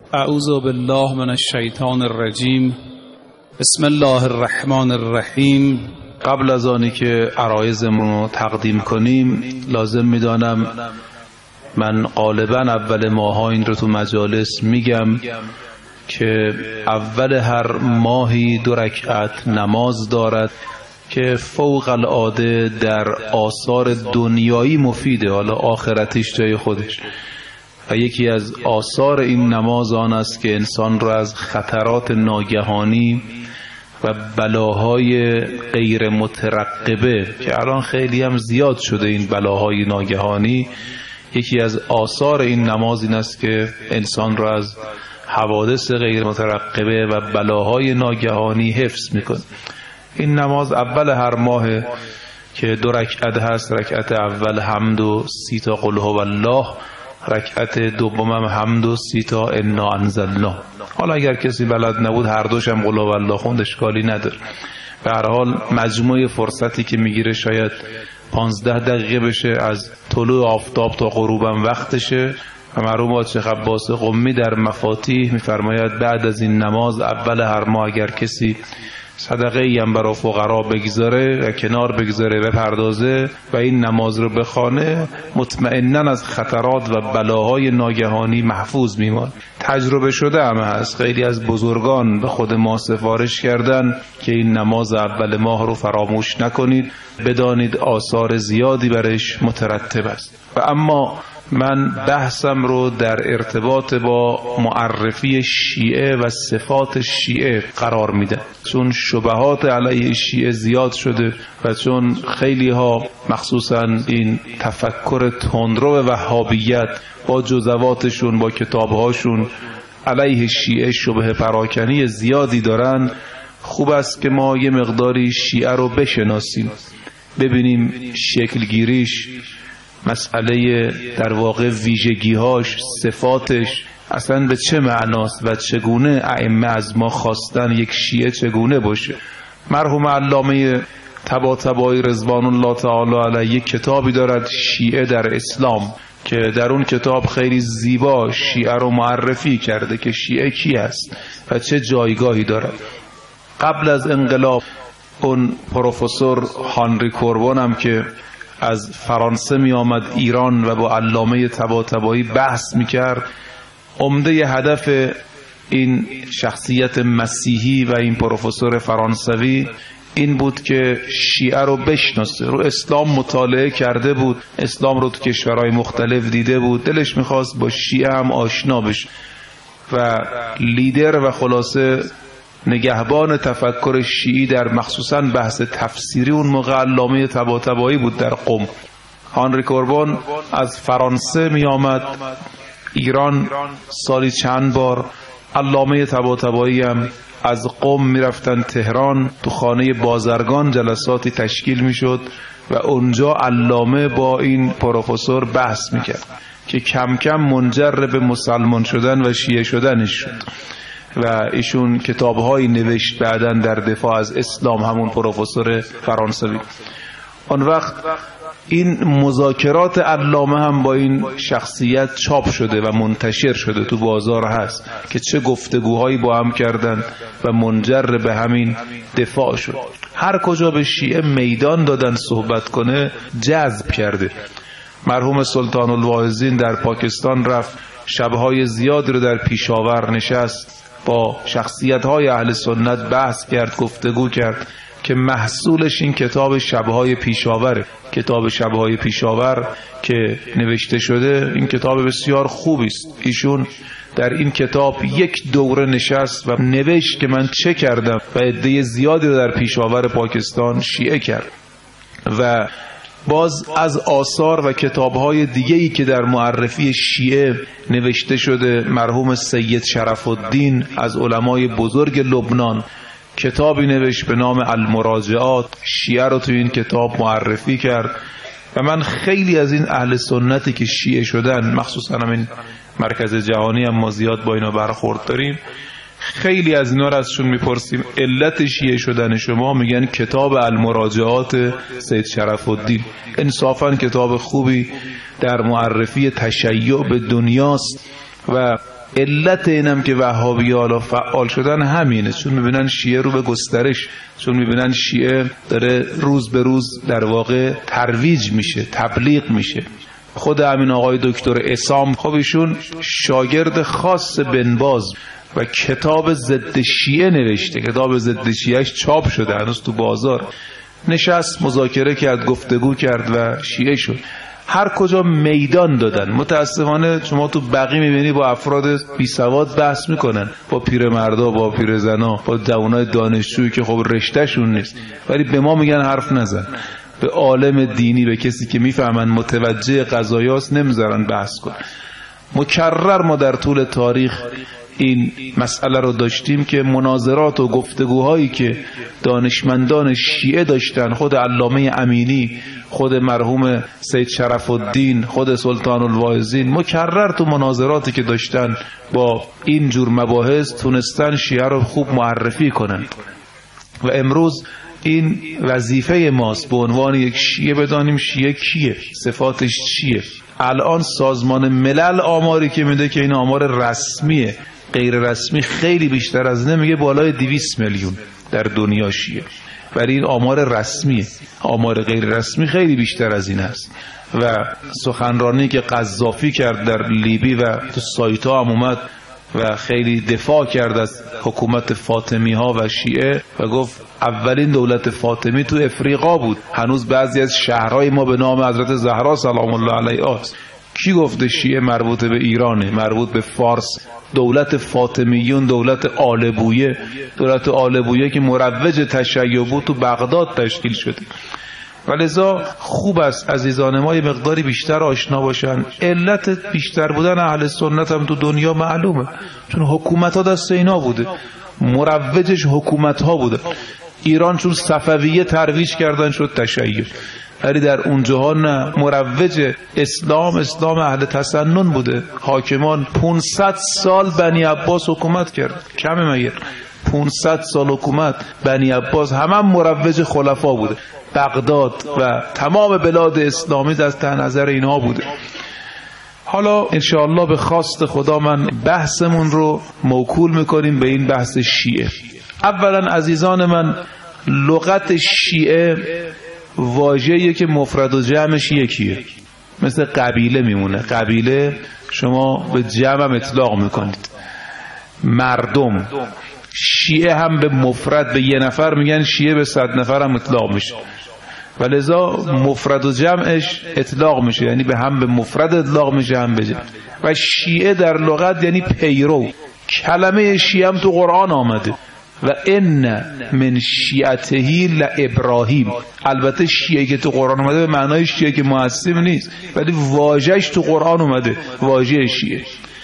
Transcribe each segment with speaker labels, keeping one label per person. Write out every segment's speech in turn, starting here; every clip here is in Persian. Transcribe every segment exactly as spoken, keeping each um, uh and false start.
Speaker 1: اعوذ بالله من الشیطان الرجیم. بسم الله الرحمن الرحیم.
Speaker 2: قبل از آنی که عرایضمون رو تقدیم کنیم لازم میدانم من غالبا اول ماها این رو تو مجالس میگم که اول هر ماهی دو رکعت نماز دارد که فوق العاده در آثار دنیایی مفیده، حالا آخرتیش جای خودش. و یکی از آثار این نماز آن است که انسان را از خطرات ناگهانی و بلاهای غیر مترقبه که الان خیلی هم زیاد شده این بلاهای ناگهانی، یکی از آثار این نماز این است که انسان را از حوادث غیر مترقبه و بلاهای ناگهانی حفظ میکنه. این نماز اول هر ماه که دو رکعت هست، رکعت اول حمد و سی تا قل هو الله، رکعت دومم حمد و سی تا انا انزلنا. حالا اگر کسی بلد نبود هر دوشم قل هو الله خوند اشکالی نداره. به هر حال مجموع فرصتی که میگیره شاید پانزده دقیقه بشه، از طلوع آفتاب تا غروبم وقتشه. و مرحوم شیخ عباس قمی در مفاتیح میفرماید بعد از این نماز اول هر ماه اگر کسی صدقه ای هم برای فقرا بگذاره و کنار بگذاره بپردازه و این نماز رو بخونه، مطمئناً از خطرات و بلاهای ناگهانی محفوظ میمونه. تجربه شده هم هست، خیلی از بزرگان به خود ما سفارش کردن که این نماز اول ماه رو فراموش نکنید، بدانید آثار زیادی برش مترتب است. و اما من بحثم رو در ارتباط با معرفی شیعه و صفات شیعه قرار میدم، چون شبهات علیه شیعه زیاد شده و چون خیلی ها مخصوصا این تفکر تندرو وهابیت با جزواتشون با کتابهاشون علیه شیعه شبه پراکنی زیادی دارن. خوب است که ما یه مقداری شیعه رو بشناسیم، ببینیم شکلگیریش، مسئله در واقع ویژگیهاش، صفاتش اصلا به چه معناست و چگونه ائمه از ما خواستن یک شیعه چگونه باشه. مرحوم علامه طباطبایی رضوان الله تعالی علیه یک کتابی دارد، شیعه در اسلام، که در اون کتاب خیلی زیبا شیعه رو معرفی کرده که شیعه کی است و چه جایگاهی دارد. قبل از انقلاب اون پروفسور هانری کوربون هم که از فرانسه می آمد ایران و با علامه طباطبایی بحث می کرد، عمده هدف این شخصیت مسیحی و این پروفسور فرانسوی این بود که شیعه رو بشناسه. رو اسلام مطالعه کرده بود، اسلام رو تو کشورهای مختلف دیده بود، دلش میخواست با شیعه هم آشنا بشه و لیدر و خلاصه نگهبان تفکر شیعی در مخصوصا بحث تفسیری اون موقع علامه طباطبایی بود در قم. هانری کوربون از فرانسه می آمد ایران سالی چند بار، علامه طباطبایی هم از قم می رفتن تهران، تو خانه بازرگان جلساتی تشکیل می شد و اونجا علامه با این پروفسور بحث می کرد که کم کم منجر به مسلمان شدن و شیعه شدنش شد و ایشون کتاب‌هایی نوشت بعداً در دفاع از اسلام، همون پروفسور فرانسوی. اون وقت این مذاکرات علامه هم با این شخصیت چاپ شده و منتشر شده، تو بازار هست که چه گفتگوهایی با هم کردن و منجر به همین دفاع شد. هر کجا به شیعه میدان دادن صحبت کنه جذب کرده. مرحوم سلطان الواعظین در پاکستان رفت، شب‌های زیادی رو در پیشاور نشست، با شخصیت‌های اهل سنت بحث کرد، گفتگو کرد که محصولش این کتاب شب‌های پیشاوره. کتاب شب‌های پیشاور که نوشته شده این کتاب بسیار خوبی است. ایشون در این کتاب یک دوره نشست و نوشت که من چه کردم و عده زیادی رو در پیشاور پاکستان شیعه کرد. و باز از آثار و کتاب‌های دیگه‌ای که در معرفی شیعه نوشته شده، مرحوم سید شرف الدین از علمای بزرگ لبنان کتابی نوشت به نام المراجعات، شیعه رو تو این کتاب معرفی کرد. و من خیلی از این اهل سنتی که شیعه شدن، مخصوصا همین مرکز جهانی هم ما زیاد با اینا برخورد داریم، خیلی از اینا رو ازشون میپرسیم علت شیعه شدن شما، میگن کتاب المراجعات سید شرف الدین. انصافا کتاب خوبی در معرفی تشیع به دنیاست و علت اینم که وهابی حالا فعال شدن همینه، چون میبینن شیعه رو به گسترش، چون میبینن شیعه داره روز به روز در واقع ترویج میشه، تبلیغ میشه. خود همین آقای دکتر عصام، خب ایشون شاگرد خاص بن باز و کتاب ضد شیعه نوشته، کتاب ضد شیعهش چاپ شده هنوز تو بازار، نشست مذاکره کرد، گفتگو کرد و شیعه شد. هر کجا میدان دادن. متاسفانه شما تو بقی میبینی با افراد بی سواد بحث میکنن، با پیرمردا، با پیرزنا، با جوانای دانشجویی که خب رشتهشون نیست، ولی به ما میگن حرف نزن. به عالم دینی، به کسی که میفهمن متوجه قضایاست نمیذارن بحث کن. مکرر ما در طول تاریخ این مسئله رو داشتیم که مناظرات و گفتگوهایی که دانشمندان شیعه داشتن، خود علامه امینی، خود مرحوم سید شرف الدین، خود سلطان الواعظین، مکرر تو مناظراتی که داشتن با این جور مباحث تونستن شیعه رو خوب معرفی کنن. و امروز این وظیفه ماست به عنوان یک شیعه بدانیم شیعه کیه، صفاتش چیه. الان سازمان ملل آماری که میده که این آمار رسمیه، غیر رسمی خیلی بیشتر از اینه، میگه بالای دویست میلیون در دنیا شیعه، ولی این آمار رسمیه. آمار غیر رسمی خیلی بیشتر از این هست. و سخنرانی که قذافی کرد در لیبی و تو سایت ها هم اومد و خیلی دفاع کرد از حکومت فاطمی ها و شیعه و گفت اولین دولت فاطمی تو افریقا بود، هنوز بعضی از شهرهای ما به نام حضرت زهرا سلام الله علیها است. کی گفته شیعه مربوط به ایرانه، مربوط به فارس؟ دولت فاطمیون، دولت آل بویه، دولت آل بویه که مروج تشیع بود تو بغداد تشکیل شده. ولذا خوب است عزیزان ما یه مقداری بیشتر آشنا باشن. علت بیشتر بودن اهل سنت هم تو دنیا معلومه، چون حکومت ها دست اینا بوده، مروجش حکومت ها بوده. ایران چون صفویه ترویج کردن شد تشیع، ولی در اون جهان نه، مروج اسلام اسلام اهل تسنن بوده. حاکمان پانصد سال بنی عباس حکومت کرد، کمه مگر؟ پانصد سال حکومت بنی عباس، همه هم مروج خلفا بوده. بغداد و تمام بلاد اسلامی دست نظر اینها بوده. حالا انشاءالله به خواست خدا من بحثمون رو موکول میکنیم به این بحث شیعه. اولا عزیزان من، لغت شیعه واژه‌ایه که مفرد و جمعش یکیه، مثل قبیله میمونه. قبیله شما به جمع هم اطلاق میکنید، مردم. شیعه هم به مفرد به یه نفر میگن شیعه، به صد نفر هم اطلاق میشه، ولذا مفرد و جمعش اطلاق میشه، یعنی به هم به مفرد اطلاق میشه هم به جمع. و شیعه در لغت یعنی پیرو. کلمه شیعه هم تو قرآن آمده و ان من شیعته لابراهیم. البته شیعه که تو قرآن اومده به معنای شیعه که معصب نیست، ولی واژه‌اش تو قرآن اومده، واژه شیعه.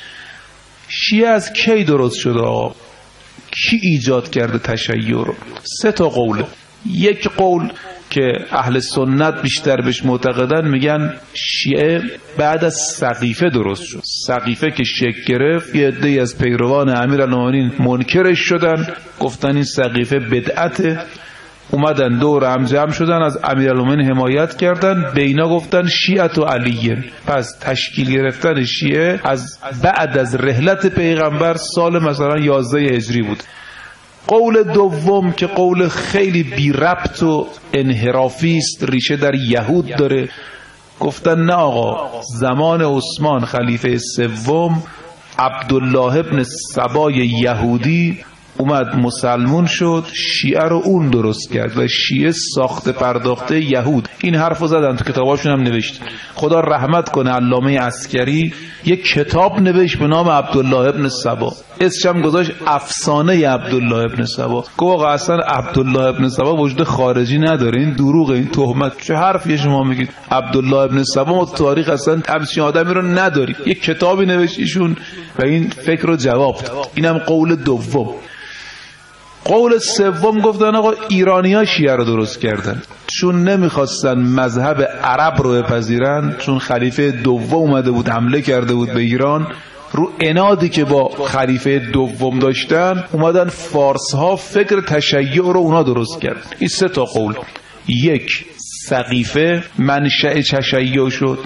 Speaker 2: شیعه از کی درست شده آقا؟ کی ایجاد کرده تشیع رو؟ سه تا قوله. یک قول که اهل سنت بیشتر بهش معتقدن، میگن شیعه بعد از سقیفه درست شد. سقیفه که شکل گرفت، یه عده‌ای از پیروان امیرالمومنین منکرش شدن، گفتن این سقیفه بدعته، اومدن دور هم جمع شدن، از امیرالمومنین حمایت کردن، به اینا گفتن شیعت و علیه. پس تشکیل گرفتن شیعه از بعد از رحلت پیغمبر سال مثلا یازده هجری بود. قول دوم که قول خیلی بی ربط و انحرافی است، ریشه در یهود داره، گفتن نه آقا، زمان عثمان خلیفه سوم عبدالله ابن سبای یهودی اومد مسلمون شد، شیعه رو اون درست کرد و شیعه ساخت پرداخته یهود. این حرف رو زدن، تو کتاباشون هم نوشت. خدا رحمت کنه علامه عسکری یک کتاب نوشت به نام عبدالله ابن سبا، اسمش هم گذاشت افسانه عبدالله ابن سبا. گفت آقا اصلا عبدالله ابن سبا وجود خارجی نداره، این دروغه، این تهمت. چه حرفیه شما میگید؟ عبدالله ابن سبا ما تاریخ اصلا همچین آدمی رو نداری. یک کتابی نوشت ایشون و این فکر رو جواب داد. اینم قول دوم. قول سوم گفتن آقا ایرانی‌ها شیعه رو درست کردن، چون نمیخواستن مذهب عرب رو بپذیرن، چون خلیفه دوم اومده بود حمله کرده بود به ایران، رو عنادی که با خلیفه دوم داشتن اومدن فارس ها فکر تشیع رو اونا درست کردن. این سه تا قول. یک، سقیفه منشأ تشیع شد.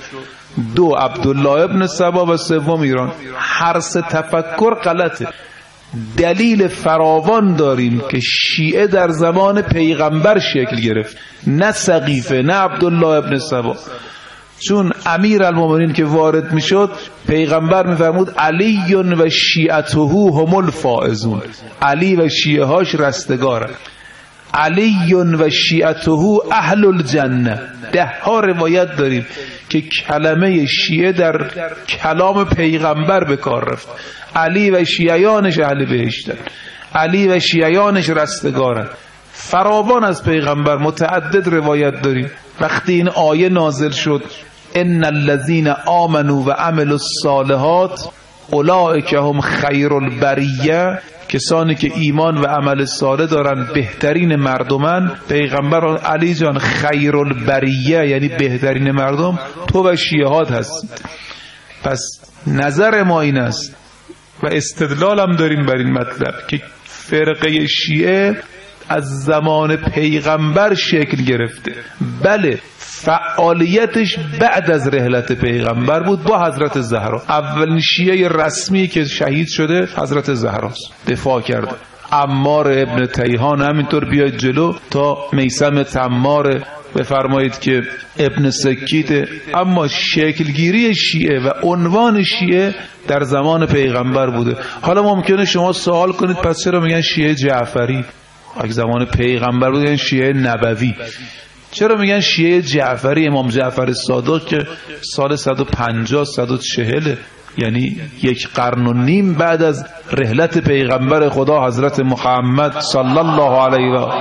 Speaker 2: دو عبدالله ابن سبا و سوم ایران. هر سه تفکر غلطه. دلیل فراوان داریم که شیعه در زمان پیغمبر شکل گرفت، نه سقیفه، نه عبدالله ابن سبا. چون امیر المومنین که وارد میشد پیغمبر میفرمود علی و شیعته هم الفائزون، علی و شیعه هاش رستگارن. علی و شیعته اهل الجنه. ده ها روایت داریم که کلمه شیعه در کلام پیغمبر به کار رفت. علی و شیعیانش اهل بهشتن، علی و شیعیانش رستگارن. فراوان از پیغمبر متعدد روایت داریم. وقتی این آیه نازل شد ان الذين آمنوا و عملوا الصالحات اولئک هم خیر البریه، کسانی که ایمان و عمل صالح دارن بهترین مردمن، پیغمبر علی جان خیر البریه یعنی بهترین مردم تو و شیعهات هستید. پس نظر ما این است و استدلال هم داریم بر این مطلب که فرقه شیعه از زمان پیغمبر شکل گرفته. بله فعالیتش بعد از رحلت پیغمبر بود با حضرت زهرا. اولین شیعه رسمی که شهید شده حضرت زهراست، دفاع کرده. عمار ابن تیهان همینطور بیاید جلو تا میثم تمار بفرمایید که ابن سکیت. اما شکلگیری شیعه و عنوان شیعه در زمان پیغمبر بوده. حالا ممکنه شما سوال کنید پس چرا میگن شیعه جعفری؟ اگه زمان پیغمبر بودن شیعه نبوی. چرا میگن شیعه جعفری؟ امام جعفر صادق که سال صد و پنجاه صد و چهل یعنی یک قرن و نیم بعد از رحلت پیغمبر خدا حضرت محمد صلی الله علیه و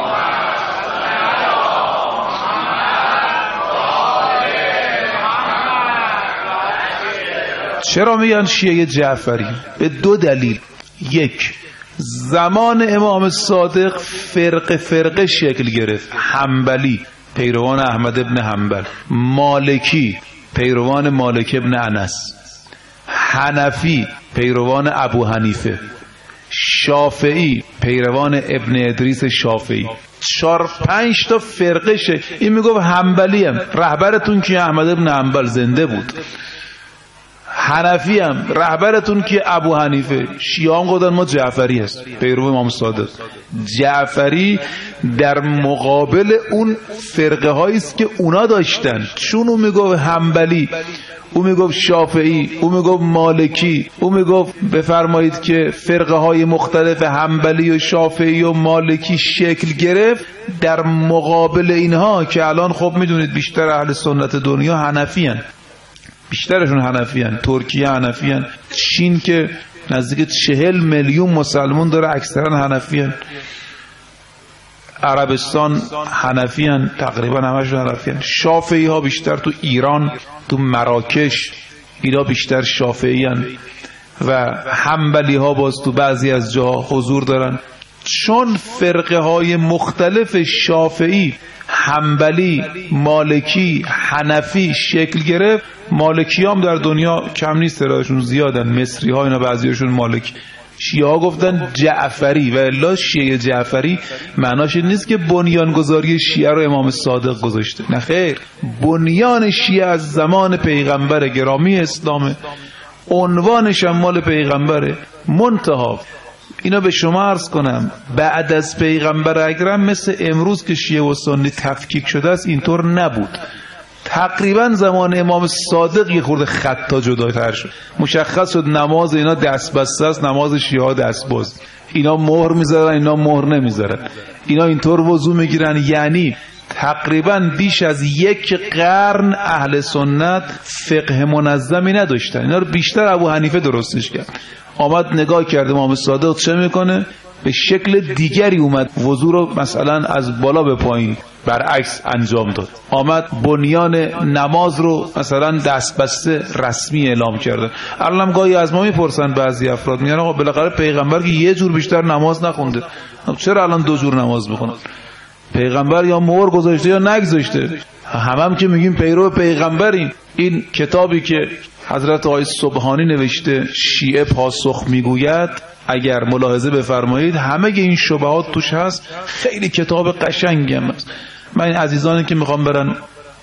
Speaker 2: چرا میگن شیعه جعفری؟ به دو دلیل. یک، زمان امام صادق فرق فرقه شکل گرفت. حنبلی پیروان احمد ابن حنبل، مالکی پیروان مالک ابن انس، حنفی پیروان ابو حنیفه، شافعی پیروان ابن ادریس شافعی. چهار پنج تا فرقه شکل. این میگفت حنبلی هم رهبرتون که احمد ابن حنبل زنده بود، حنفی هم رهبرتون که ابو حنیفه، شیعه هم گفتن ما جعفری هست پیرو امام صادق. جعفری در مقابل اون فرقه هایی است که اونا داشتن، چون اون میگفت حنبلی، اون میگفت شافعی، اون میگفت مالکی، اون میگفت بفرمایید که فرقه های مختلف حنبلی و شافعی و مالکی شکل گرفت. در مقابل اینها که الان خب میدونید بیشتر اهل سنت دنیا حنفی هن، بیشترشون حنفی هن. ترکیه حنفی هن، چین که نزدیک چهل میلیون مسلمان داره اکثرا حنفی هن، عربستان حنفی هن، تقریبا همشون حنفی هن. شافعی ها بیشتر تو ایران، تو مراکش اینا بیشتر شافعی هن و حنبلی ها باز تو بعضی از جاها حضور دارن. چون فرقه های مختلف شافعی، حنبلی، مالکی، حنفی شکل گرفت. مالکی هم در دنیا کم نیست، تعدادشون زیادن، مصری ها اینا بعضیشون مالکی. شیعه ها گفتن جعفری و الا شیعه جعفری معناش نیست که بنیانگذاری شیعه رو امام صادق گذاشته، نه خیر، بنیان شیعه از زمان پیغمبر گرامی اسلامه، عنوانش هم مال پیغمبره. منتها اینا به شما عرض کنم بعد از پیغمبر اکرم مثل امروز که شیعه و سنی تفکیک شده است اینطور نبود. تقریبا زمان امام صادق یه خورده خطا جداتر شد. مشخص شد نماز اینا دست بسته است، نماز شیعه دست باز. اینا مهر میذارن، اینا مهر نمیذارن. اینا اینطور وضو میگیرن. یعنی تقریبا بیش از یک قرن اهل سنت فقه منظمی نداشتن. اینا رو بیشتر ابو حنیفه درستش کرد. آمد نگاه کرده امام صادق چه میکنه، به شکل دیگری اومد وضو رو مثلا از بالا به پایین برعکس انجام داد. آمد بنیان نماز رو مثلا دست بسته رسمی اعلام کرده. الان گاهی از ما میپرسن بعضی افراد، میگن آقا بالاخره پیغمبر که یه جور بیشتر نماز نخونده، چرا الان دو جور نماز میخونن؟ پیغمبر یا مهر گذاشته یا نگذاشته. همم هم که میگیم پیرو پیغمبریم. این کتابی که حضرت آقای سبحانی نوشته شیعه پاسخ میگوید، اگر ملاحظه بفرمایید همه این شبهات توش هست. خیلی کتاب قشنگی هم هست. من این عزیزانی که میخوام برن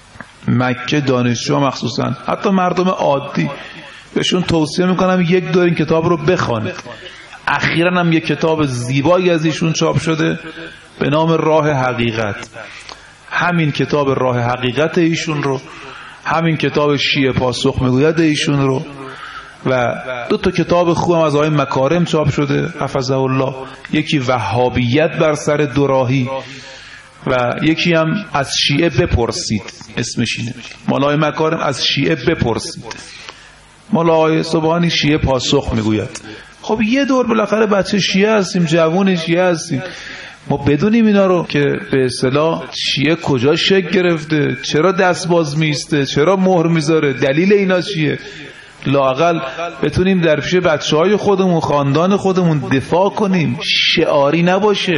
Speaker 2: مکه دانشجو مخصوصا حتی مردم عادی بهشون توصیه میکنم یک دور این کتاب رو بخونید. اخیراً هم یک کتاب زیبایی از ایشون چاپ شده به نام راه حقیقت. همین کتاب راه حقیقت ایشون رو، همین کتاب شیعه پاسخ میگوید ایشون رو و دو تا کتاب خوبم از آقای مکارم چاپ شده حفظه الله، یکی وهابیت بر سر دوراهی و یکی هم از شیعه بپرسید، اسمش اینه، مال آقای مکارم از شیعه بپرسید، مال آقای سبحانی شیعه پاسخ میگوید. خب یه دور بالاخره بچه شیعه هستیم، جوون شیعه هستیم، ما بدونیم اینا رو که به اصطلاح شیعه کجا شکل گرفته، چرا دست باز میسته، چرا مهر میذاره، دلیل اینا چیه، لااقل بتونیم در پیش بچهای خودمون، خاندان خودمون دفاع کنیم، شعاری نباشه.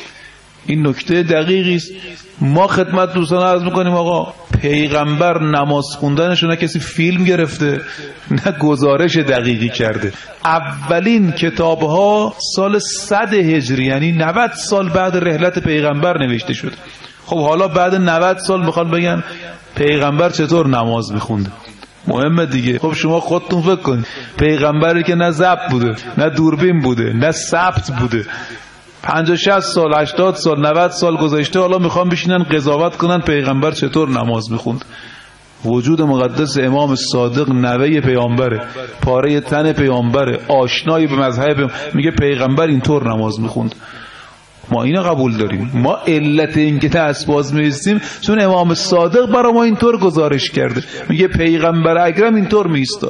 Speaker 2: این نکته دقیقی است. ما خدمت دوستان عرض میکنیم آقا پیغمبر نماز خوندنشو نه کسی فیلم گرفته نه گزارش دقیقی کرده. اولین کتابها سال صد هجری یعنی نود سال بعد رحلت پیغمبر نوشته شده. خب حالا بعد نود سال میخوان بگن پیغمبر چطور نماز میخونده، مهمه دیگه. خب شما خودتون فکر کنید، پیغمبری که نه ضبط بوده نه دوربین بوده نه ثبت بوده، پنجاه شصت سال هشتاد سال نود سال گذشته، حالا میخوام بشینن قضاوت کنن پیغمبر چطور نماز میخوند. وجود مقدس امام صادق نوه پیامبره، پاره تن پیامبره، آشنایی به مذهب پیامبر، میگه پیغمبر اینطور نماز میخوند. ما اینو قبول داریم. ما علت این که تاسباز میستیم چون امام صادق برای ما اینطور گزارش کرده، میگه پیغمبر اکرم اینطور میستاد.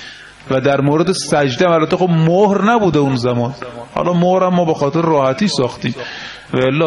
Speaker 2: و در مورد سجده البته خب مهر نبوده اون زمان، حالا مهر هم ما به خاطر راحتی ساختیم، و الا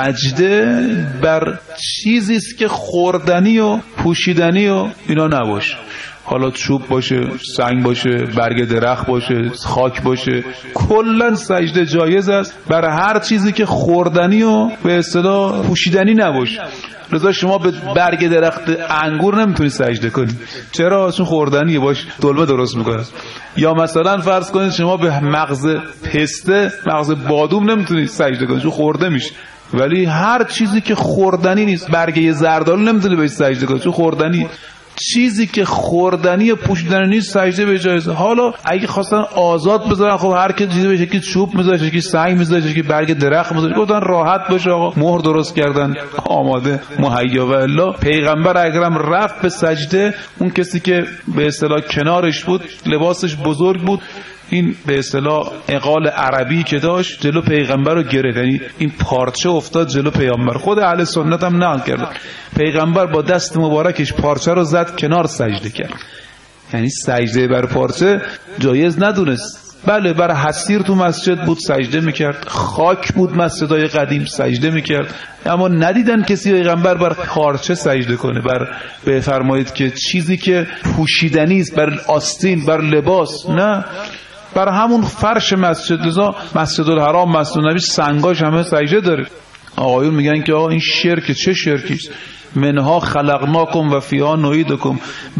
Speaker 2: سجده بر چیزی است که خوردنی و پوشیدنی و اینا نباشه، حالا چوب باشه، سنگ باشه، برگ درخت باشه، خاک باشه، کلا سجده جایز است بر هر چیزی که خوردنی و به اصطلاح پوشیدنی نباشه. لذا شما به برگ درخت انگور نمیتونید سجده کنید، چرا؟ چون خوردنیه، باش دلمه درست میکنه. یا مثلا فرض کنید شما به مغز پسته، مغز بادوم نمیتونید سجده کنید چون خورده میشه. ولی هر چیزی که خوردنی نیست، برگ زردالو نمیتونید بهش سجده کنید چون خوردنی. چیزی که خوردنی یا پوشیدنی نیست سجده به جایزه. حالا اگه خواستن آزاد بذارن، خب هر کی چیزی بشه که چوب میذاره، که سنگ میذاره، که برگ درخت میذاره، گفتن راحت باشه آقا، مهر درست کردن آماده مهیا. و الا پیغمبر اکرم رفت به سجده، اون کسی که به اصطلاح کنارش بود لباسش بزرگ بود، این به اصطلاح عقال عربی که داشت جلو پیغمبر رو گرفت، یعنی این پارچه افتاد جلو پیغمبر. خود اهل سنت هم نقل کردن پیغمبر با دست مبارکش پارچه رو زد کنار سجده کرد، یعنی سجده بر پارچه جایز ندونست. بله بر حسیر تو مسجد بود سجده میکرد، خاک بود مسجدهای قدیم سجده میکرد، اما ندیدن کسی پیغمبر بر پارچه سجده کنه، بر بفرمایید که چیزی که پوشیدنی است، بر آستین، بر لباس، نه بر همون فرش مسجد. لذا مسجد الحرام، مسجد نبی سنگاش همه سجده داره. آقایون میگن که آقا این شرک، چه شرکی است؟ منها خلقناکم و فیها نعیدکم.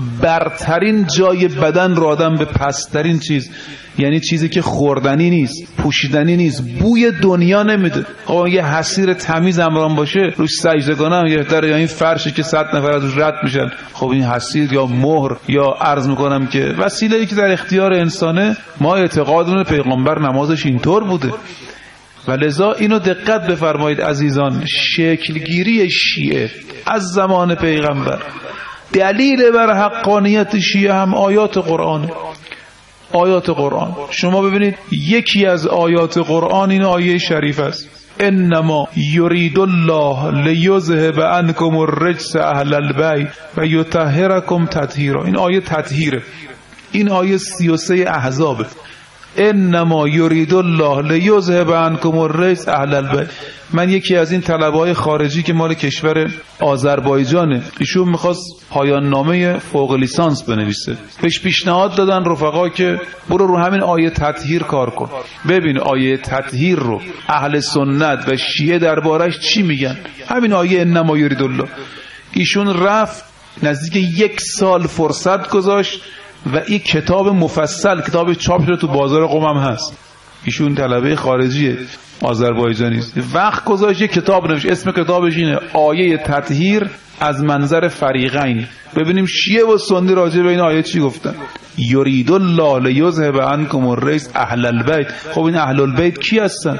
Speaker 2: برترین جای بدن را آدم به پسترین چیز، یعنی چیزی که خوردنی نیست، پوشیدنی نیست، بوی دنیا نمیده. آقا یه حسیر تمیز امران باشه روش سجده کنم بهتره یا این فرشی که صد نفر از روش رد میشن؟ خب این حسیر یا مهر یا عرض میکنم که وسیله‌ای که در اختیار انسانه. ما اعتقادمون پیغمبر نمازش اینطور بوده. و لذا اینو دقت بفرمایید عزیزان، شکلگیری شیعه از زمان پیغمبر، دلیل بر حقانیت شیعه هم آیات قرآن. آیات قرآن شما ببینید، یکی از آیات قرآن این آیه شریف است: انما یرید الله لیذهب عنکم الرجس اهل البیت و یطهرکم تطهیرا. این آیه تطهیره، این آیه سی و سه احزابه. انما یرید الله لیذهب عنکم الرجس اهل البیت. من یکی از این طلبه‌های خارجی که مال کشور آذربایجانه، ایشون میخواست پایان نامه فوق لیسانس بنویسه، بهش پیشنهاد دادن رفقا که برو رو همین آیه تطهیر کار کن، ببین آیه تطهیر رو اهل سنت و شیعه دربارش چی میگن. همین آیه انما یرید الله. ایشون رفت نزدیک یک سال فرصت گذاشت و این کتاب مفصل، کتاب چاپ شده تو بازار قم هم هست. ایشون طلبه خارجیه، آذربایجانی است. وقت گذاشت یک کتاب نوشت، اسم کتابش اینه آیه تطهیر از منظر فریقین. ببینیم شیعه و سنی راجع به این آیه چی گفتن. یرید الله لیذهب عنکم الرجس اهل البیت. خب این اهل البیت کی هستن؟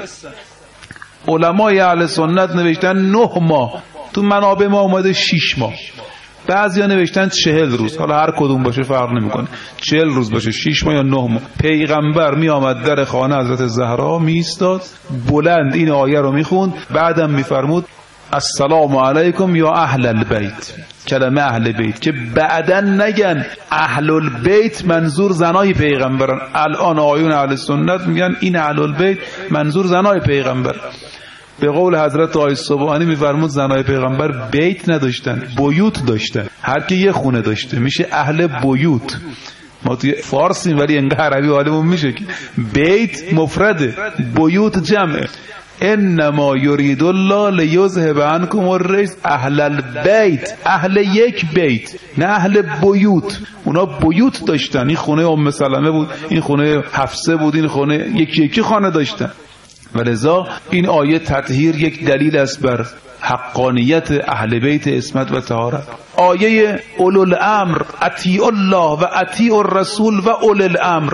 Speaker 2: علمای اهل سنت نوشتن نه ماه، تو منابع ما اومده شش ماه، بعضیا نوشتن چهل روز، حالا هر کدوم باشه فرق نمیکنه، چهل روز باشه، شش ماه یا نه ماه. پیغمبر می آمد در خانه حضرت زهرا می ایستاد، بلند این آیه رو میخوند، بعدم میفرمود السلام علیکم یا اهل البیت. کلمه اهل بیت که بعداً نگن اهل البیت منظور زنای پیغمبرن. الان آیون اهل سنت میگن این اهل البیت منظور زنای پیغمبر. به قول حضرت آقای سبحانی میفرمود زنای پیغمبر بیت نداشتن، بیوت داشتن. هر کی یه خونه داشته میشه اهل بیوت. ما توی فارسیم ولی انگار عربی حالمون میشه که بیت مفرده، بیوت جمعه. انما یرید الله لیذهب عنکم الرجس اهل البیت، اهل یک بیت نه اهل بیوت. اونا بیوت داشتن، این خونه ام سلمه بود، این خونه حفصه بود، این خونه یکی یکی خانه داشتن. ولذا این آیه تطهیر یک دلیل است بر حقانیت اهل بیت عصمت و طهارت. آیه اولو الامر اطیعوا الله و اطیعوا الرسول و اولو الامر،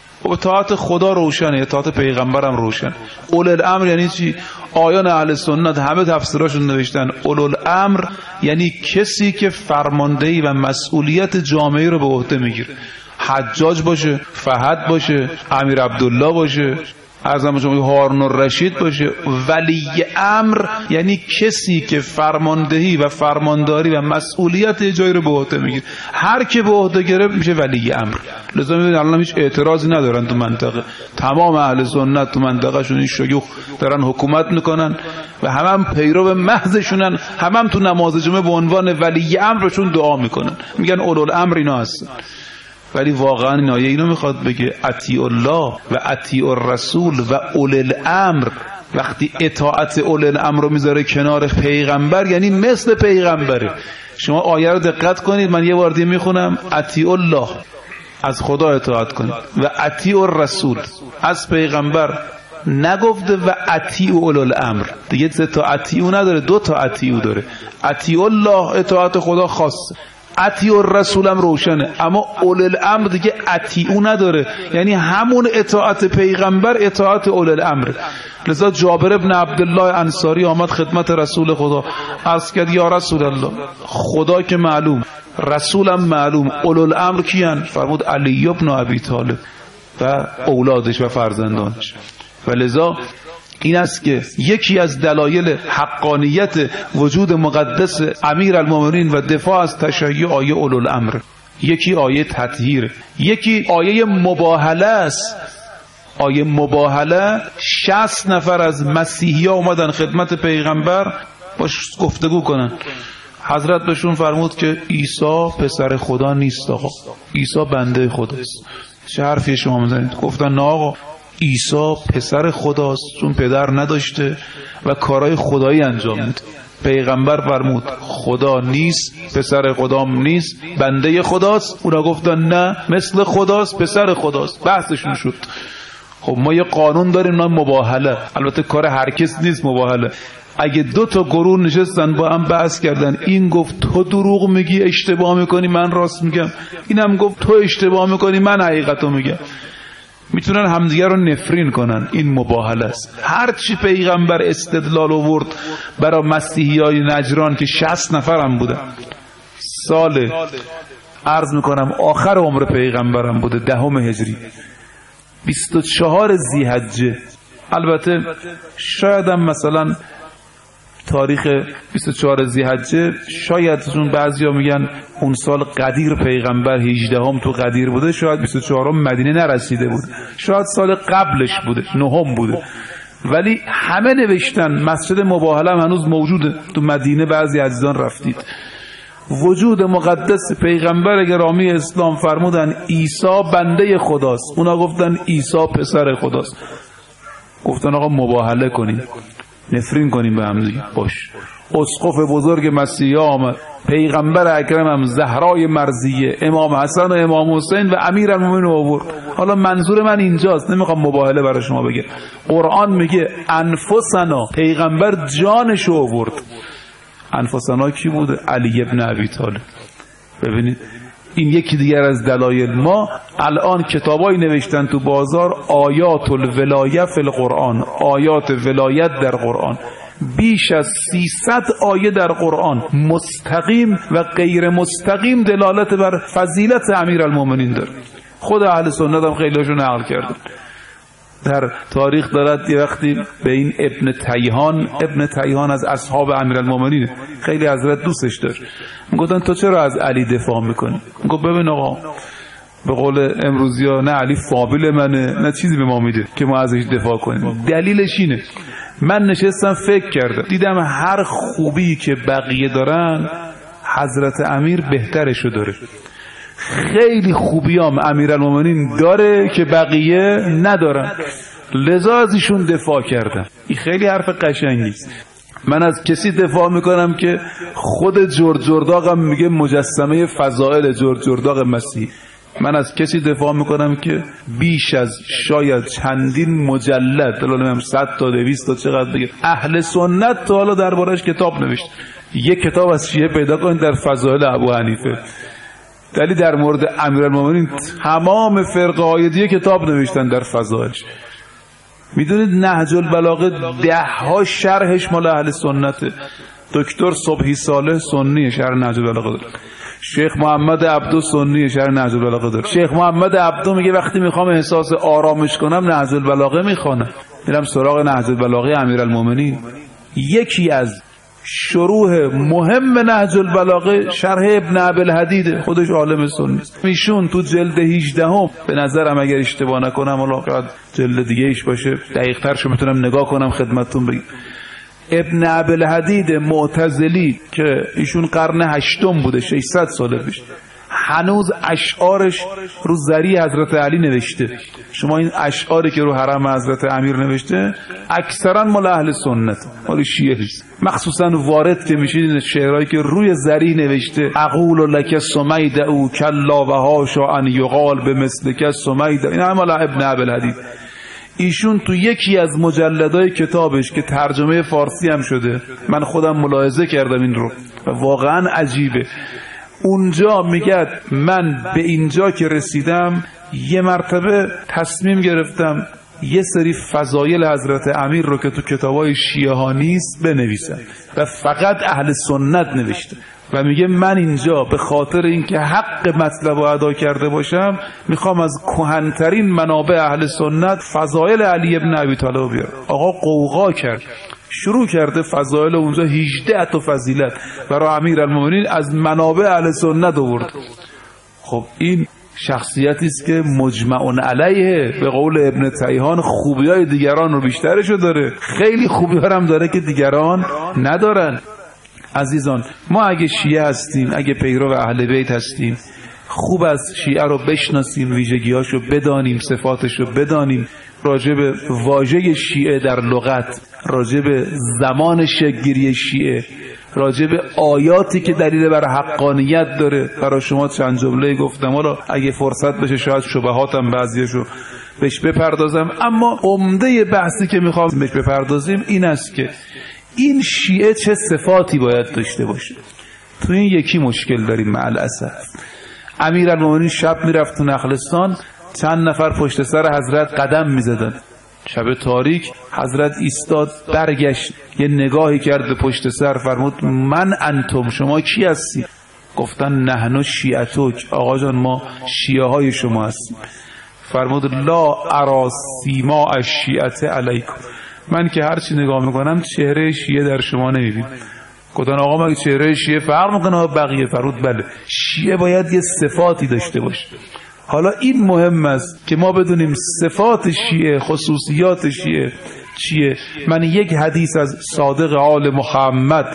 Speaker 2: اطاعت خدا روشنه، اطاعت پیغمبرم روشن. اولو الامر یعنی چی؟ آیان اهل سنت همه تفسیراشون نوشتن اولو الامر یعنی کسی که فرماندهی و مسئولیت جامعه رو به عهده میگیره. حجاج باشه، فهد باشه، امیر عبدالله باشه، ارزم شما هارون الرشید باشه. ولی امر یعنی کسی که فرماندهی و فرمانداری و مسئولیت جایی رو به عهده میگیره. هر که به عهده گرفت میشه ولی امر. لذا میبینید الان هیچ اعتراضی ندارن تو منطقه، تمام اهل سنت تو منطقه شون این شیوخ دارن حکومت میکنن و همه هم پیرو محضشونن، همه هم تو نماز جمعه به عنوان ولی امرشون دعا میکنن، میگن اولو الامر اینا هستن. ولی واقعا این آیه اینو میخواد بگه اطیعوا الله و اطیعوا الرسول و اولی الامر. وقتی اطاعت اولی الامر رو میذاره کنار پیغمبر یعنی مثل پیغمبره. شما آیه رو دقت کنید، من یه بار دیگه میخونم. اطیعوا الله از خدا اطاعت کنید و اطیعوا الرسول از پیغمبر نگفته و اطیعوا اولی الامر. دیگه سه تا اطیعوا نداره، دو تا اطیعوا داره. اطیعوا الله اطاعت خدا خاصه، اطیعوا الرسول هم روشنه، اما اولی الامر دیگه اطیعوا نداره، یعنی همون اطاعت پیغمبر اطاعت اولی الامر. لذا جابر ابن عبدالله انصاری آمد خدمت رسول خدا، عرض کرد یا رسول الله خدا که معلوم، رسولم معلوم، اولی الامر کیان؟ فرمود علی ابن ابی طالب و اولادش و فرزندانش. و لذا این است که یکی از دلایل حقانیت وجود مقدس امیر المؤمنین و دفاع از تشیع آیه اولو الامر. یکی آیه تطهیر، یکی آیه مباهله است. آیه مباهله، شصت نفر از مسیحی ها اومدن خدمت پیغمبر باش گفتگو کنن. حضرت بهشون فرمود که عیسی پسر خدا نیست آقا، عیسی بنده خداست. چه حرفی شما میزنید؟ گفتن نه آقا، عیسی پسر خداست چون پدر نداشته و کارهای خدایی انجام میده. پیغمبر فرمود خدا نیست، پسر خدام نیست، بنده خداست. اونا گفتن نه مثل خداست، پسر خداست. بحثشون شد. خب ما یه قانون داریم نام مباهله، البته کار هر کس نیست مباهله. اگه دو تا گروه نشستن با هم بحث کردن، این گفت تو دروغ میگی اشتباه میکنی من راست میگم، اینم گفت تو اشتباه میکنی من حقیقتو میگم، میتونن همدیگه رو نفرین کنن. این مباهله است. هرچی پیغمبر استدلال آورد برای مسیحیای نجران که شصت نفرم بودن، سال عرض میکنم آخر عمر پیغمبرم بوده، دهم هجری، بیست و چهار ذی‌حجه. البته شاید هم مثلا تاریخ بیست و چهار ذی‌حجه شاید چون بعضیا میگن اون سال قدیر پیغمبر هجدهم تو قدیر بوده، شاید بیست و چهارم مدینه نرسیده بود، شاید سال قبلش بوده، نهم بوده. ولی همه نوشتن مسجد مباهله هم هنوز موجوده تو مدینه، بعضی عزیزان رفتید. وجود مقدس پیغمبر گرامی اسلام فرمودن عیسی بنده خداست، اونا گفتن عیسی پسر خداست. گفتن آقا مباهله کنیم. نفرین کنیم به هم دیگه. باش اسقف بزرگ مسیحا آمد، پیغمبر اکرمم، زهرای مرضیه، امام حسن و امام حسین و امیرالمومنین آورد. حالا منظور من اینجاست، نمیخوام مباهله برای شما بگم. قرآن میگه انفسنا، پیغمبر جانشو آورد. انفسنا کی بوده؟ علی ابن ابی طالب. ببینید این یکی دیگر از دلایل. ما الان کتابایی نوشتن تو بازار آیات الولایه فی القرآن، آیات ولایت در قرآن، بیش از سیصد آیه در قرآن مستقیم و غیر مستقیم دلالت بر فضیلت امیرالمومنین داره. خود اهل سنت هم خیلی هاشو نقل کردن. در تاریخ دارد یه وقتی به این ابن تیهان، ابن تیهان از اصحاب امیرالمومنین، خیلی حضرت دوستش داشت، گفتن تو چرا از علی دفاع میکنی؟ گفت ببین آقا، به قول امروزی ها، نه علی فامیل منه نه چیزی به ما میده که ما ازش دفاع کنیم. دلیلش اینه، من نشستم فکر کردم، دیدم هر خوبی که بقیه دارن حضرت امیر بهترشو داره. خیلی خوبیام امیرالمومنین داره که بقیه ندارن، لذا از ایشون دفاع کردم. این خیلی حرف قشنگی است. من از کسی دفاع میکنم که خود جورج جرداغم میگه مجسمه فضائل جورج جرداغ مسیح. من از کسی دفاع میکنم که بیش از شاید چندین مجلد، الان نمیم صد تا دویست تا چقدر بگه، اهل سنت تا حالا دربارش کتاب نوشت. یک کتاب از شیعه پیدا کنید در فضائل ابو حنیفه، ولی در مورد امیرالمومنین تمام فرقه های دیگه کتاب نوشتن در فضائلش. میدونید نهج البلاغه ده ها شرحش مال اهل سنته. دکتر صبحی صالح سنی شرح نهج البلاغه داره، شیخ محمد عبدو سنی شرح نهج البلاغه داره. شیخ محمد عبدو میگه وقتی میخوام احساس آرامش کنم نهج البلاغه میخوانم، میرم سراغ نهج البلاغه امیرالمومنین. یکی از شروح مهم نهج البلاغه شرح ابن ابوالحدید، خودش عالم سنی است. ایشون تو جلد هجده هم به نظرم، اگر اشتباه نکنم، حالا شاید جلد دیگه ایش باشه، دقیق ترشو میتونم نگاه کنم خدمتتون بگم، ابن ابوالحدید معتزلی که ایشون قرن هشتم بوده، ششصد ساله پیش، هنوز اشعارش رو زری حضرت علی نوشته. شما این اشعاری که رو حرم حضرت امیر نوشته اکثرا مال اهل سنت، مال شیعه نیست. مخصوصا وارد که میشید این شعرهایی که روی زری نوشته، اقول لک سمید او کلا و هاشا ان یقال به مثلک سمید، این هم مال ابن ابوالحدید. ایشون تو یکی از مجلدهای کتابش که ترجمه فارسی هم شده، من خودم ملاحظه کردم این رو و واقعا عجیبه، اونجا میگه من به اینجا که رسیدم یه مرتبه تصمیم گرفتم یه سری فضایل حضرت امیر رو که تو کتابای شیعه ها نیست بنویسم و فقط اهل سنت نوشته. و میگه من اینجا به خاطر اینکه حق مطلب رو ادا کرده باشم میخوام از کهن‌ترین منابع اهل سنت فضایل علی ابن ابی طالب بیارم. آقا قوقا کرد، شروع کرده فضایل اونجا هجده تا فضیلت برای امیرالمومنین از منابع اهل سنت آورد. خب این شخصیتی است که مجمع علیه، به قول ابن تیهان خوبیای دیگران رو بیشترشو داره، خیلی خوبی‌ها هم داره که دیگران ندارن. عزیزان، ما اگه شیعه هستیم، اگه پیرو اهل بیت هستیم، خوب از شیعه رو بشناسیم، ویژگی‌هاشو بدانیم، صفاتشو بدانیم، راجع به واژه شیعه در لغت، راجع به زمان شکل‌گیری شیعه، راجع به آیاتی که دلیل بر حقانیت داره. برای شما چند جمله گفتم، حالا اگه فرصت بشه شاید شبهاتم بعضیشو بهش بپردازم، اما عمده بحثی که میخوام بهش بپردازیم این است که این شیعه چه صفاتی باید داشته باشه. تو این یکی مشکل داریم مع الاسف. امیرالمومنین شب میرفت تو نخلستان، چند نفر پشت سر حضرت قدم میزدن. شب تاریک حضرت ایستاد، برگشت، یه نگاهی کرد به پشت سر، فرمود من انتم، شما کی هستی؟ گفتن نحن شیعتک، آقا جان ما شیعه های شما هستیم. فرمود لا ارا سیما الشیعه علیکم، من که هرچی نگاه میکنم چهره شیعه در شما نمیبینم. گفتن آقا مگه چهره شیعه فرق میکنه با بقیه؟ فرمود بله، شیعه باید یه صفاتی داشته باشه. حالا این مهم است که ما بدونیم صفات شیعه، خصوصیات شیعه چیه. من یک حدیث از صادق آل محمد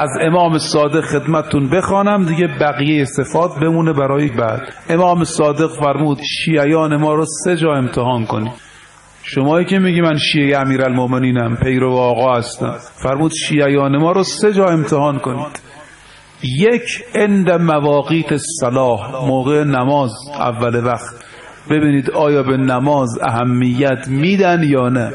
Speaker 2: از امام صادق خدمتتون بخوانم دیگه بقیه صفات بمونه برای بعد. امام صادق فرمود شیعیان ما رو سه جا امتحان کنید. شمایی که میگی من شیعه امیرالمومنینم، پیرو آقا هستم، فرمود شیعیان ما رو سه جا امتحان کنید. یک، عند مواقیت الصلاة، موقع نماز اول وقت ببینید آیا به نماز اهمیت میدن یا نه.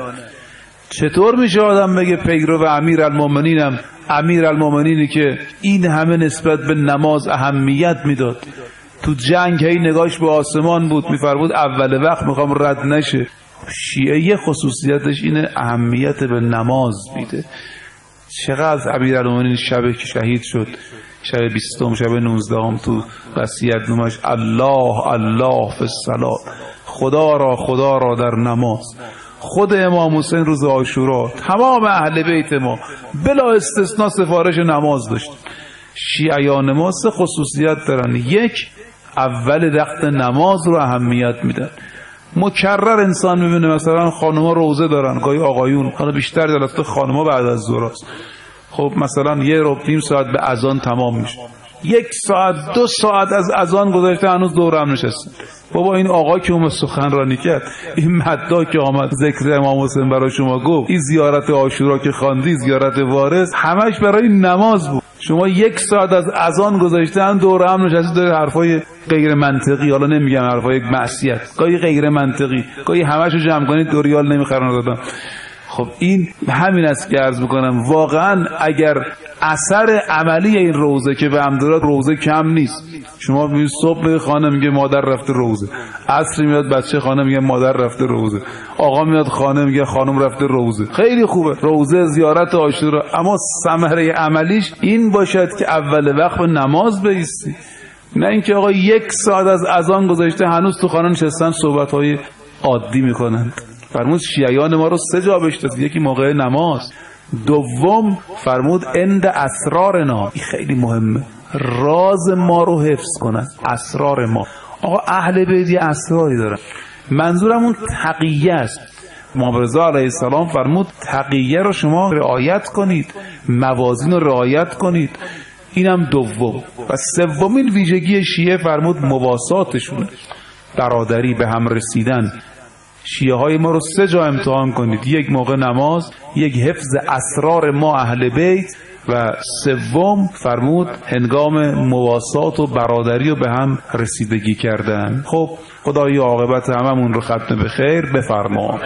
Speaker 2: چطور میشه آدم بگه پیرو امیرالمومنینم، امیرالمومنینی که این همه نسبت به نماز اهمیت میداد، تو جنگ هی نگاهش به آسمان بود، میفرمود اول وقت میخوام رد نشه. شیعه یه خصوصیتش اینه اهمیت به نماز میده. چقدر امیرالمومنین شب که شهید شد، شب بیستم، شب نوزدهم، تو وصیت نامش الله الله فی الصلاة، خدا را خدا را در نماز. خود امام حسین روز عاشورا تمام اهل بیت ما بلا استثناء سفارش نماز داشت. شیعیان ما سه خصوصیت دارن. یک، اول وقت نماز رو اهمیت میدن. مکرر انسان میبینه مثلا خانوما روزه دارن، گاهی آقایون، حالا بیشتر جلسات خانوما بعد از ظهر است. خب مثلا یه ربع نیم ساعت به اذان تمام میشه، یک ساعت دو ساعت از اذان گذشته هنوز دور هم نشستن. بابا این آقا که اومد سخنرانی کرد، این مدعا که آمد ذکر امام حسین برای شما گفت، این زیارت عاشورا که خواندی، زیارت وارث، همش برای نماز بود. شما یک ساعت از اذان گذشته هم دور هم نشستی داره حرفای غیر منطقی، حالا نمیگم حرفای معصیت، گاهی غیر منطقی، گاهی همشو جمع کنید دو ریال نمیخرن دادم. خب این همین است که عرض میکنم واقعا اگر اثر عملی این روزه که به امدارات روزه کم نیست. شما میبینید صبح خانه میگه مادر رفته روزه، عصر میاد بچه خانه میگه مادر رفته روزه، آقا میاد خانه میگه خانم رفته روزه. خیلی خوبه روزه، زیارت عاشورا، اما ثمره عملیش این باشد که اول وقت به نماز بایستی، نه اینکه آقا یک ساعت از اذان گذشته هنوز تو خانه نشستن صحبت‌های عادی میکنن. فرمود شیعیان ما رو سه جا بشتد. یکی موقع نماز، دوم فرمود عند اسرارنا، این خیلی مهمه، راز ما رو حفظ کنن، اسرار ما. آقا اهل بیت اسراری دارن، منظورم اون تقیه است. امام رضا علیه السلام فرمود تقیه رو شما رعایت کنید، موازین رو رعایت کنید. اینم دوم. و سومین ویژگی شیعه فرمود مواساتشونه، برادری، به هم رسیدن. شیعه های ما رو سه جا امتحان کنید، یک موقع نماز، یک حفظ اسرار ما اهل بیت، و سوم فرمود هنگام مواسات و برادری و به هم رسیدگی کردن. خب خدای عاقبت هممون رو ختم به خیر بفرما.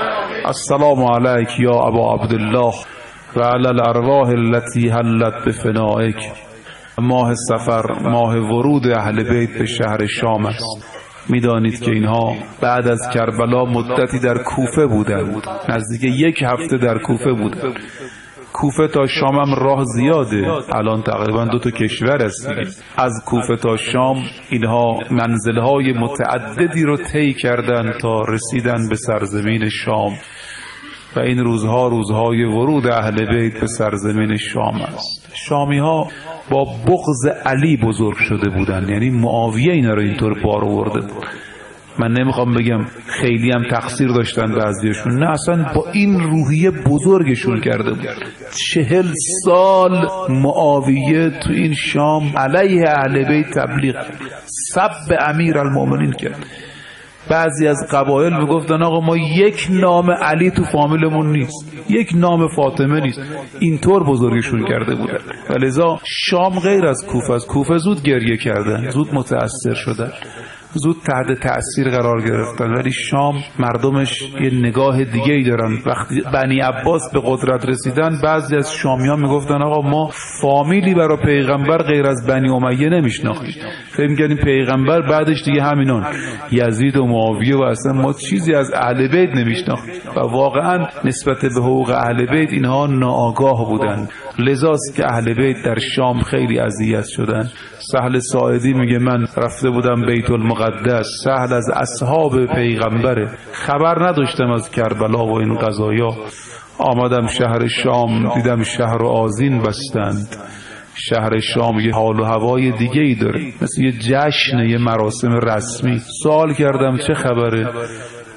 Speaker 2: السلام علیک یا ابا عبدالله و علی الارواح التي حلت بفنائک. ماه صفر ماه ورود اهل بیت به شهر شام است. میدانید که اینها بعد از کربلا مدتی در کوفه بودند، نزدیک یک هفته در کوفه بودند. کوفه تا شام هم راه زیاده، الان تقریبا دو تا کشور است. از کوفه تا شام اینها منزلهای متعددی رو طی کردند تا رسیدن به سرزمین شام، و این روزها روزهای ورود اهل بیت به سرزمین شام است. شامی ها با بغض علی بزرگ شده بودند، یعنی معاویه اینا رو اینطور بار آورده بود. من نمیخوام بگم خیلی هم تقصیر داشتن بعضیشون، نه، اصلا با این روحیه بزرگشون کرده بود. چهل سال معاویه تو این شام علیه اهل بیت تبلیغ، سب امیرالمومنین کرد. بعضی از قبایل میگفتن آقا ما یک نام علی تو فامیلمون نیست، یک نام فاطمه نیست. اینطور بزرگشون کرده بودن. و لذا شام غیر از کوفه است. کوفه زود گریه کردن، زود متأثر شدن، زود تحت تأثیر قرار گرفتن. ولی شام مردمش یه نگاه دیگه ای دارن. وقتی بنی عباس به قدرت رسیدن، بعضی از شامیان میگفتن آقا ما فامیلی برای پیغمبر غیر از بنی امیه نمیشناختیم، فکر می‌کردیم پیغمبر بعدش دیگه همینان یزید و معاویه و اصلا ما چیزی از اهل بیت نمیشناختیم. و واقعا نسبت به حقوق اهل بیت اینها ناآگاه بودن. لذاست که اهل بیت در شام خیلی اذیت شدن. سهل ساعدی میگه من رفته بودم بیت المقدس، سهل از اصحاب پیغمبره، خبر نداشتم از کربلا و این قضایا. آمدم شهر شام، دیدم شهر و آذین بستند. شهر شام یه حال و هوای دیگه ای داره، مثل یه جشن، یه مراسم رسمی. سوال کردم چه خبره؟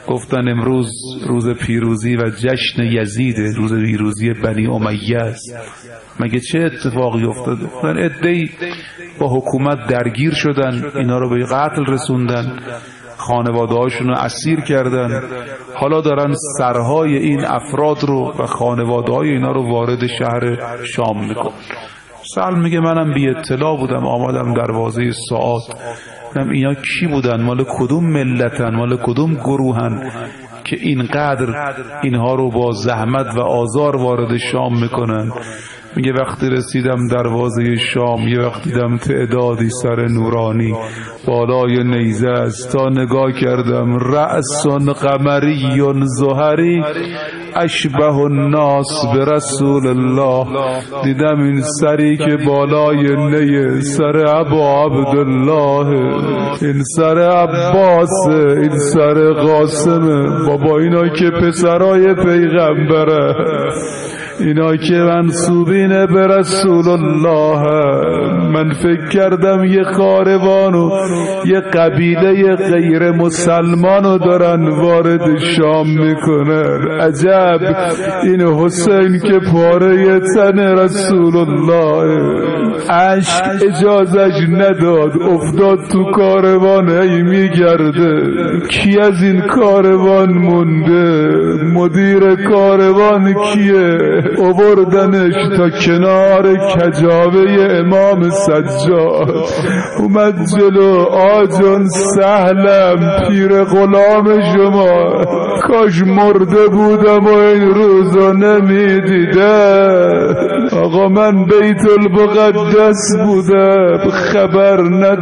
Speaker 2: گفتن امروز روز پیروزی و جشن یزید، روز پیروزی بنی امیه است. مگه چه اتفاقی افتاده؟ گفتن عده‌ای با حکومت درگیر شدن، اینا رو به قتل رسوندن، خانواده هاشون رو اسیر کردن، حالا دارن سرهای این افراد رو و خانواده های اینا رو وارد شهر شام میکن. سهل میگه منم بی اطلاع بودم، آمدم دروازه ساعات، دیدم اینا کی بودن، مال کدوم ملتن، مال کدوم گروهن که اینقدر اینها رو با زحمت و آزار وارد شام میکنن. میگه وقتی رسیدم دروازه شام، یه وقت دیدم تعدادی سر نورانی بالای نیزه است، تا نگاه کردم رأسون قمریون زهری اشبه الناس به رسول الله. دیدم این سری که بالای نیه سر ابا عبدالله، این سر عباس، این سر قاسمه. بابا اینا که پسرای پیغمبره، اینا که منسوبین به رسول الله. من فکر کردم یه کاروانو، یه قبیله غیر مسلمانو دارن وارد شام میکنن. عجب این حسین که پاره تن رسول الله، عشق اجازش نداد، افتاد تو کاروان، هی میگرده کی از این کاروان مونده، مدیر کاروان کیه. آوردنش تا کنار کجاوه امام سجاد، اومد جلو. آجان سهلم پیر غلام شما، کاش مرده بودم و این روزا نمیدیده. آقا من بیت المقدس بودم خبر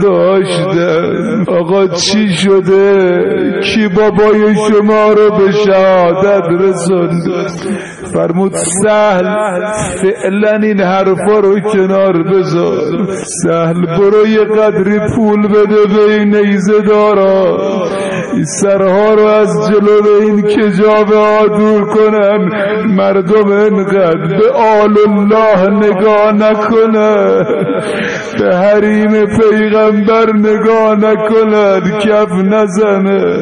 Speaker 2: نداشتم. آقا چی شده؟ کی بابای شما رو به شهادت رسوند؟ فرمود سهل فعلا این حرفا رو کنار بذار، سهل برو یه قدری پول بده به این نیزه دارا، این سرها رو از جلو این کجاوه ها دور کنن، مردم اینقدر به آل الله نگاه نکنن، به حریم پیغمبر نگاه نکنن، کف نزنه.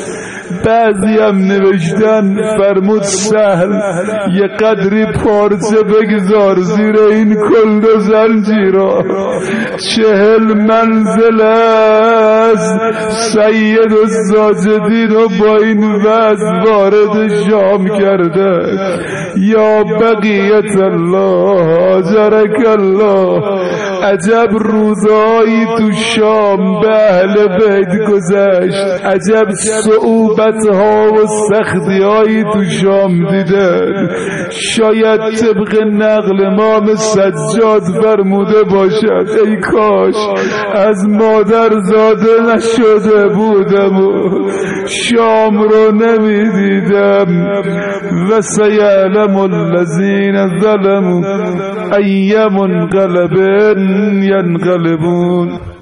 Speaker 2: بعضی هم نوشتن فرمود سهل یه قدری پارچه بگذار زیر این کلد و زنجیرا، چهل منزل است سید الساجدین و با این وضع وارد شام کرده. یا بقیت الله اجرک الله. عجب روزایی تو شام به اهل بیت گذشت، عجب صعوبت ها و سختی هایی تو شام دیدن. شاید طبق نقل امام سجاد فرموده باشد ای کاش از مادر زاده نشده بودم و شام رو نمی دیدم. و سیعلم الذین ظلموا ای منقلب ینقلبون.